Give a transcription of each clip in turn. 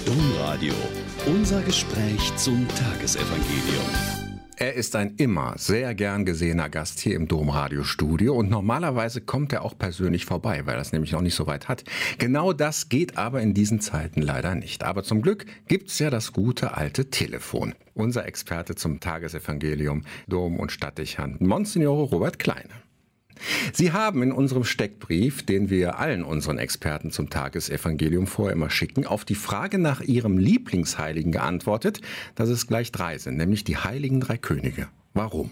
Domradio. Unser Gespräch zum Tagesevangelium. Er ist ein immer sehr gern gesehener Gast hier im Domradiostudio und normalerweise kommt er auch persönlich vorbei, weil er es nämlich noch nicht so weit hat. Genau das geht aber in diesen Zeiten leider nicht. Aber zum Glück gibt's ja das gute alte Telefon. Unser Experte zum Tagesevangelium, Dom- und Stadtdechant, Monsignore Robert Kleine. Sie haben in unserem Steckbrief, den wir allen unseren Experten zum Tagesevangelium vorher immer schicken, auf die Frage nach ihrem Lieblingsheiligen geantwortet, dass es gleich 3 sind, nämlich die heiligen 3 Könige. Warum?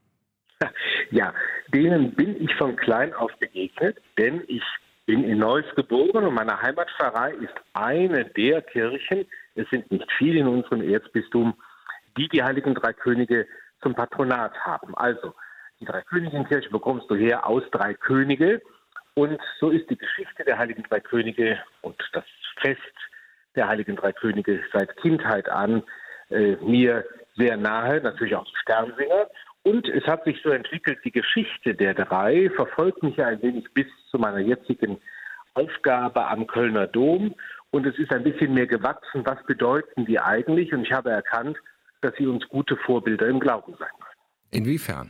Ja, denen bin ich von klein auf begegnet, denn ich bin in Neuss geboren und meine Heimatpfarrei ist eine der Kirchen, es sind nicht viele in unserem Erzbistum, die die heiligen 3 Könige zum Patronat haben. Also, die Dreikönigin-Kirche bekommst du her aus 3 Könige. Und so ist die Geschichte der heiligen 3 Könige und das Fest der heiligen 3 Könige seit Kindheit an mir sehr nahe, natürlich auch die Sternsinger. Und es hat sich so entwickelt, die Geschichte der 3 verfolgt mich ja ein wenig bis zu meiner jetzigen Aufgabe am Kölner Dom. Und es ist ein bisschen mehr gewachsen, was bedeuten die eigentlich? Und ich habe erkannt, dass sie uns gute Vorbilder im Glauben sein können. Inwiefern?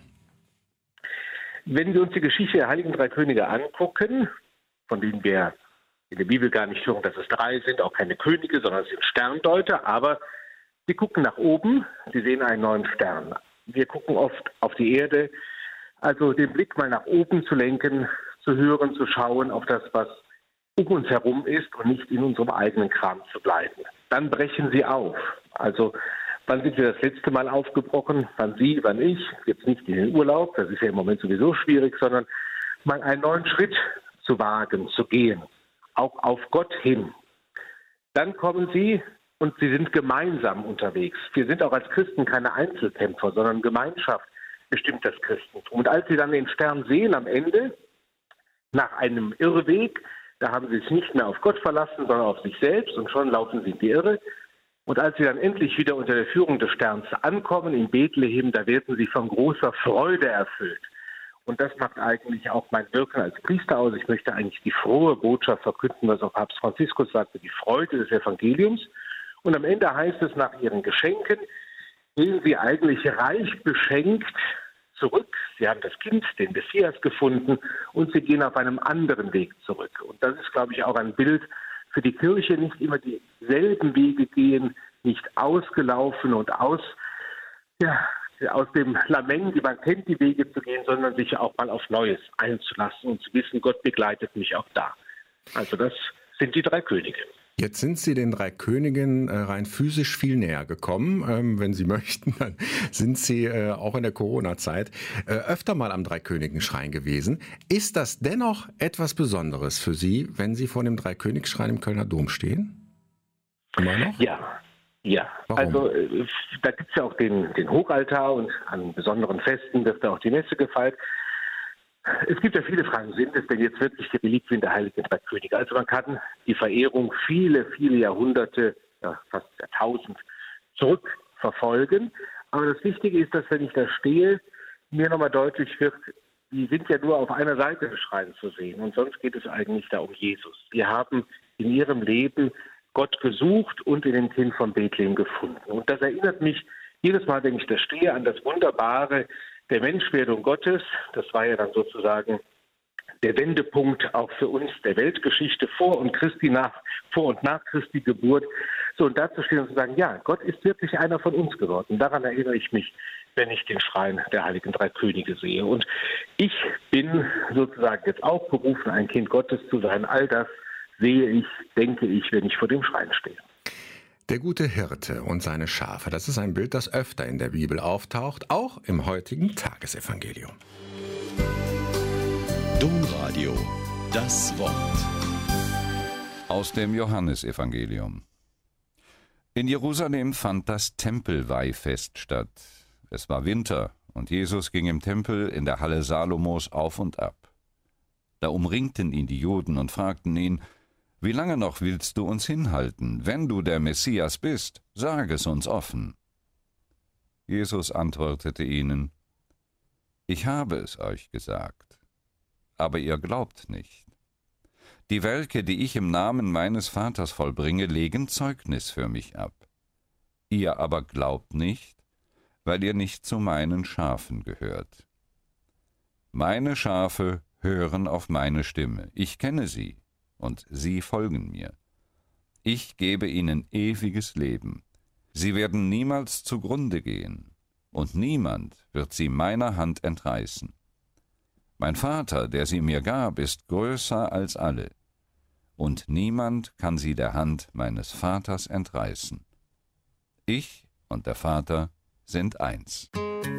Wenn wir uns die Geschichte der heiligen 3 Könige angucken, von denen wir in der Bibel gar nicht hören, dass es 3 sind, auch keine Könige, sondern es sind Sterndeuter, aber sie gucken nach oben, sie sehen einen neuen Stern. Wir gucken oft auf die Erde, also den Blick mal nach oben zu lenken, zu hören, zu schauen auf das, was um uns herum ist und nicht in unserem eigenen Kram zu bleiben. Dann brechen sie auf. Also wann sind wir das letzte Mal aufgebrochen? Wann Sie, wann ich? Jetzt nicht in den Urlaub, das ist ja im Moment sowieso schwierig, sondern mal einen neuen Schritt zu wagen, zu gehen. Auch auf Gott hin. Dann kommen Sie und Sie sind gemeinsam unterwegs. Wir sind auch als Christen keine Einzelkämpfer, sondern Gemeinschaft bestimmt das Christentum. Und als Sie dann den Stern sehen am Ende, nach einem Irrweg, da haben Sie sich nicht mehr auf Gott verlassen, sondern auf sich selbst und schon laufen Sie in die Irre. Und als sie dann endlich wieder unter der Führung des Sterns ankommen in Bethlehem, da werden sie von großer Freude erfüllt. Und das macht eigentlich auch mein Wirken als Priester aus. Ich möchte eigentlich die frohe Botschaft verkünden, was auch Papst Franziskus sagte, die Freude des Evangeliums. Und am Ende heißt es, nach ihren Geschenken gehen sie eigentlich reich beschenkt zurück. Sie haben das Kind, den Messias gefunden und sie gehen auf einem anderen Weg zurück. Und das ist, glaube ich, auch ein Bild für die Kirche, nicht immer dieselben Wege gehen, nicht ausgelaufen und aus dem Lament, wie man kennt, die Wege zu gehen, sondern sich auch mal auf Neues einzulassen und zu wissen, Gott begleitet mich auch da. Also das sind die 3 Könige. Jetzt sind Sie den 3 Königen rein physisch viel näher gekommen. Wenn Sie möchten, dann sind Sie auch in der Corona-Zeit öfter mal am Dreikönigenschrein gewesen. Ist das dennoch etwas Besonderes für Sie, wenn Sie vor dem Dreikönigsschrein im Kölner Dom stehen? Immer noch? Ja. Warum? Also da gibt es ja auch den Hochaltar und an besonderen Festen wird da auch die Messe gefeiert. Es gibt ja viele Fragen, sind es denn jetzt wirklich die Reliquien der heiligen 3 Könige? Also man kann die Verehrung viele, viele Jahrhunderte, ja, fast Jahrtausend zurückverfolgen. Aber das Wichtige ist, dass wenn ich da stehe, mir nochmal deutlich wird, die sind ja nur auf einer Seite des Schreins zu sehen. Und sonst geht es eigentlich da um Jesus. Wir haben in ihrem Leben Gott gesucht und in dem Kind von Bethlehem gefunden. Und das erinnert mich jedes Mal, wenn ich da stehe, an das Wunderbare der Menschwerdung Gottes. Das war ja dann sozusagen der Wendepunkt auch für uns der Weltgeschichte vor und nach Christi Geburt. So, und da zu stehen und zu sagen, ja, Gott ist wirklich einer von uns geworden. Daran erinnere ich mich, wenn ich den Schrein der heiligen 3 Könige sehe. Und ich bin sozusagen jetzt auch berufen, ein Kind Gottes zu sein. All das sehe ich, denke ich, wenn ich vor dem Schrein stehe. Der gute Hirte und seine Schafe, das ist ein Bild, das öfter in der Bibel auftaucht, auch im heutigen Tagesevangelium. Domradio, das Wort. Aus dem Johannesevangelium. In Jerusalem fand das Tempelweihfest statt. Es war Winter und Jesus ging im Tempel in der Halle Salomos auf und ab. Da umringten ihn die Juden und fragten ihn: Wie lange noch willst du uns hinhalten? Wenn du der Messias bist, sag es uns offen. Jesus antwortete ihnen: Ich habe es euch gesagt, aber ihr glaubt nicht. Die Werke, die ich im Namen meines Vaters vollbringe, legen Zeugnis für mich ab. Ihr aber glaubt nicht, weil ihr nicht zu meinen Schafen gehört. Meine Schafe hören auf meine Stimme. Ich kenne sie, und sie folgen mir. Ich gebe ihnen ewiges Leben. Sie werden niemals zugrunde gehen, und niemand wird sie meiner Hand entreißen. Mein Vater, der sie mir gab, ist größer als alle, und niemand kann sie der Hand meines Vaters entreißen. Ich und der Vater sind eins.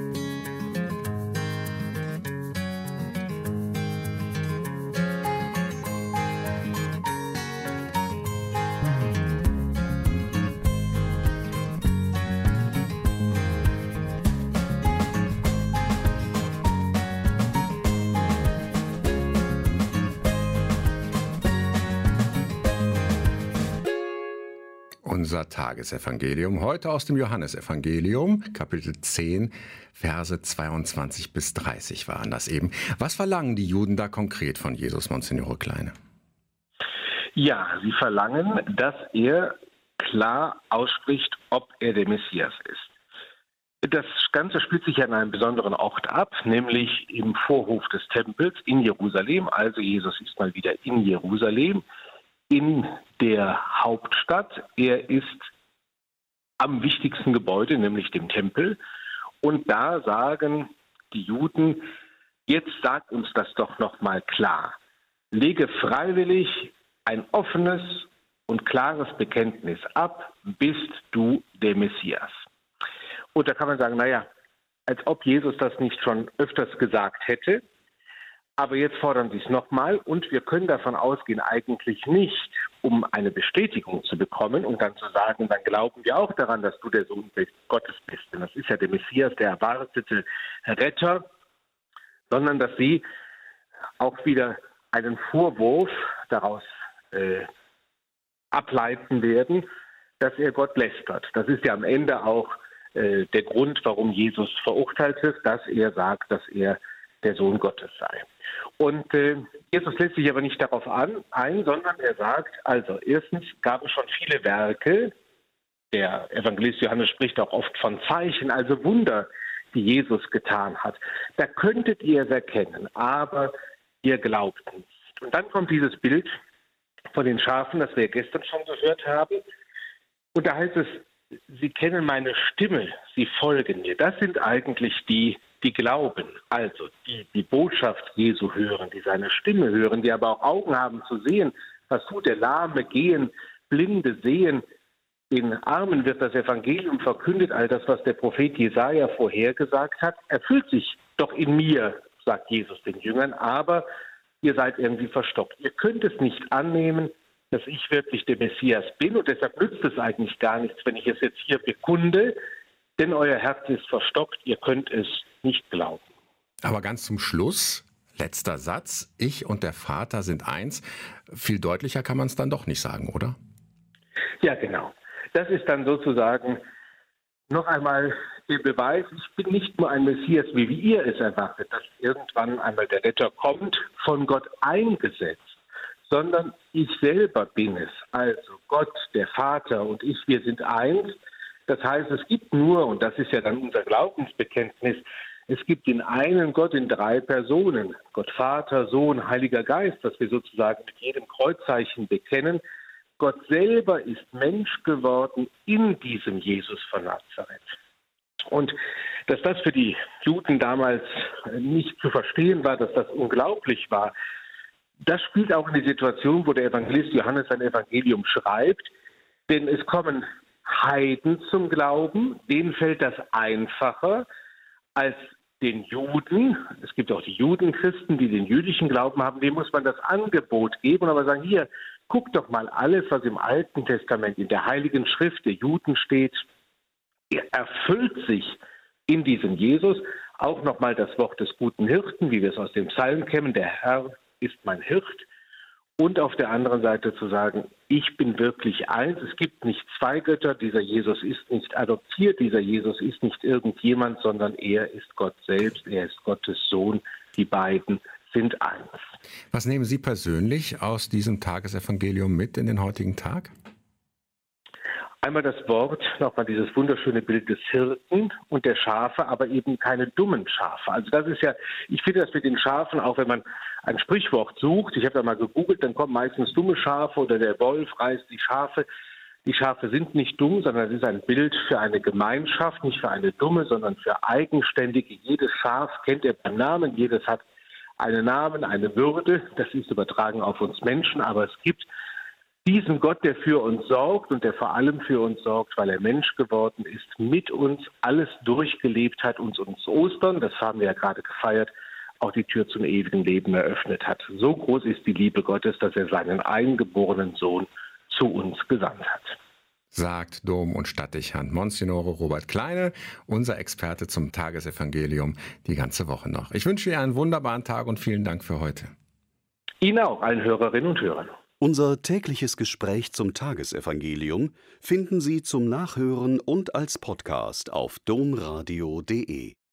Unser Tagesevangelium heute aus dem Johannesevangelium, Kapitel 10, Verse 22 bis 30 waren das eben. Was verlangen die Juden da konkret von Jesus, Monsignore Kleine? Ja, sie verlangen, dass er klar ausspricht, ob er der Messias ist. Das Ganze spielt sich an einem besonderen Ort ab, nämlich im Vorhof des Tempels in Jerusalem. Also Jesus ist mal wieder in Jerusalem, in der Hauptstadt. Er ist am wichtigsten Gebäude, nämlich dem Tempel. Und da sagen die Juden, jetzt sag uns das doch noch mal klar. Lege freiwillig ein offenes und klares Bekenntnis ab, bist du der Messias. Und da kann man sagen, naja, als ob Jesus das nicht schon öfters gesagt hätte. Aber jetzt fordern sie es nochmal und wir können davon ausgehen, eigentlich nicht, um eine Bestätigung zu bekommen und dann zu sagen, dann glauben wir auch daran, dass du der Sohn Gottes bist. Denn das ist ja der Messias, der erwartete Retter, sondern dass sie auch wieder einen Vorwurf daraus ableiten werden, dass er Gott lästert. Das ist ja am Ende auch der Grund, warum Jesus verurteilt wird, dass er sagt, dass er der Sohn Gottes sei. Und Jesus lässt sich aber nicht darauf ein, sondern er sagt, also erstens gab es schon viele Werke, der Evangelist Johannes spricht auch oft von Zeichen, also Wunder, die Jesus getan hat. Da könntet ihr es erkennen, aber ihr glaubt nicht. Und dann kommt dieses Bild von den Schafen, das wir gestern schon gehört haben. Und da heißt es, sie kennen meine Stimme, sie folgen mir. Das sind eigentlich die glauben, also die Botschaft Jesu hören, die seine Stimme hören, die aber auch Augen haben zu sehen. Was tut der Lahme gehen, Blinde sehen, den Armen wird das Evangelium verkündet. All das, was der Prophet Jesaja vorhergesagt hat, erfüllt sich doch in mir, sagt Jesus den Jüngern, aber ihr seid irgendwie verstockt. Ihr könnt es nicht annehmen, dass ich wirklich der Messias bin und deshalb nützt es eigentlich gar nichts, wenn ich es jetzt hier bekunde, denn euer Herz ist verstockt, ihr könnt es nicht glauben. Aber ganz zum Schluss, letzter Satz, ich und der Vater sind eins. Viel deutlicher kann man es dann doch nicht sagen, oder? Ja, genau. Das ist dann sozusagen noch einmal der Beweis, ich bin nicht nur ein Messias, wie ihr es erwartet, dass irgendwann einmal der Retter kommt, von Gott eingesetzt, sondern ich selber bin es. Also Gott, der Vater und ich, wir sind eins. Das heißt, es gibt nur, und das ist ja dann unser Glaubensbekenntnis, es gibt den einen Gott in 3 Personen, Gott Vater, Sohn, Heiliger Geist, das wir sozusagen mit jedem Kreuzzeichen bekennen. Gott selber ist Mensch geworden in diesem Jesus von Nazareth. Und dass das für die Juden damals nicht zu verstehen war, dass das unglaublich war, das spielt auch in die Situation, wo der Evangelist Johannes sein Evangelium schreibt, denn es kommen Heiden zum Glauben, denen fällt das einfacher als den Juden. Es gibt auch die Judenchristen, die den jüdischen Glauben haben, denen muss man das Angebot geben und aber sagen, hier, guckt doch mal alles, was im Alten Testament, in der Heiligen Schrift der Juden steht, erfüllt sich in diesem Jesus. Auch nochmal das Wort des guten Hirten, wie wir es aus dem Psalm kennen, der Herr ist mein Hirt. Und auf der anderen Seite zu sagen, ich bin wirklich eins, es gibt nicht 2 Götter, dieser Jesus ist nicht adoptiert, dieser Jesus ist nicht irgendjemand, sondern er ist Gott selbst, er ist Gottes Sohn, die beiden sind eins. Was nehmen Sie persönlich aus diesem Tagesevangelium mit in den heutigen Tag? Einmal das Wort, nochmal dieses wunderschöne Bild des Hirten und der Schafe, aber eben keine dummen Schafe. Also das ist ja, ich finde das mit den Schafen, auch wenn man ein Sprichwort sucht, ich habe da mal gegoogelt, dann kommen meistens dumme Schafe oder der Wolf reißt die Schafe. Die Schafe sind nicht dumm, sondern es ist ein Bild für eine Gemeinschaft, nicht für eine dumme, sondern für eigenständige. Jedes Schaf kennt er beim Namen, jedes hat einen Namen, eine Würde. Das ist übertragen auf uns Menschen, aber es gibt diesen Gott, der für uns sorgt und der vor allem für uns sorgt, weil er Mensch geworden ist, mit uns alles durchgelebt hat und uns Ostern, das haben wir ja gerade gefeiert, auch die Tür zum ewigen Leben eröffnet hat. So groß ist die Liebe Gottes, dass er seinen eingeborenen Sohn zu uns gesandt hat. Sagt Dom- und Stadtdechant Monsignore Robert Kleine, unser Experte zum Tagesevangelium die ganze Woche noch. Ich wünsche Ihnen einen wunderbaren Tag und vielen Dank für heute. Ihnen auch, allen Hörerinnen und Hörern. Unser tägliches Gespräch zum Tagesevangelium finden Sie zum Nachhören und als Podcast auf domradio.de.